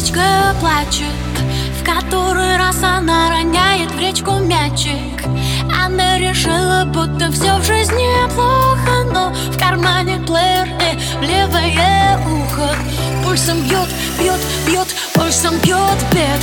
Девочка плачет, в который раз она роняет в речку мячик. Она решила, будто все в жизни плохо, но в кармане плеер и в левое ухо пульсом бьет, бьет, бьет, пульсом бьет бег.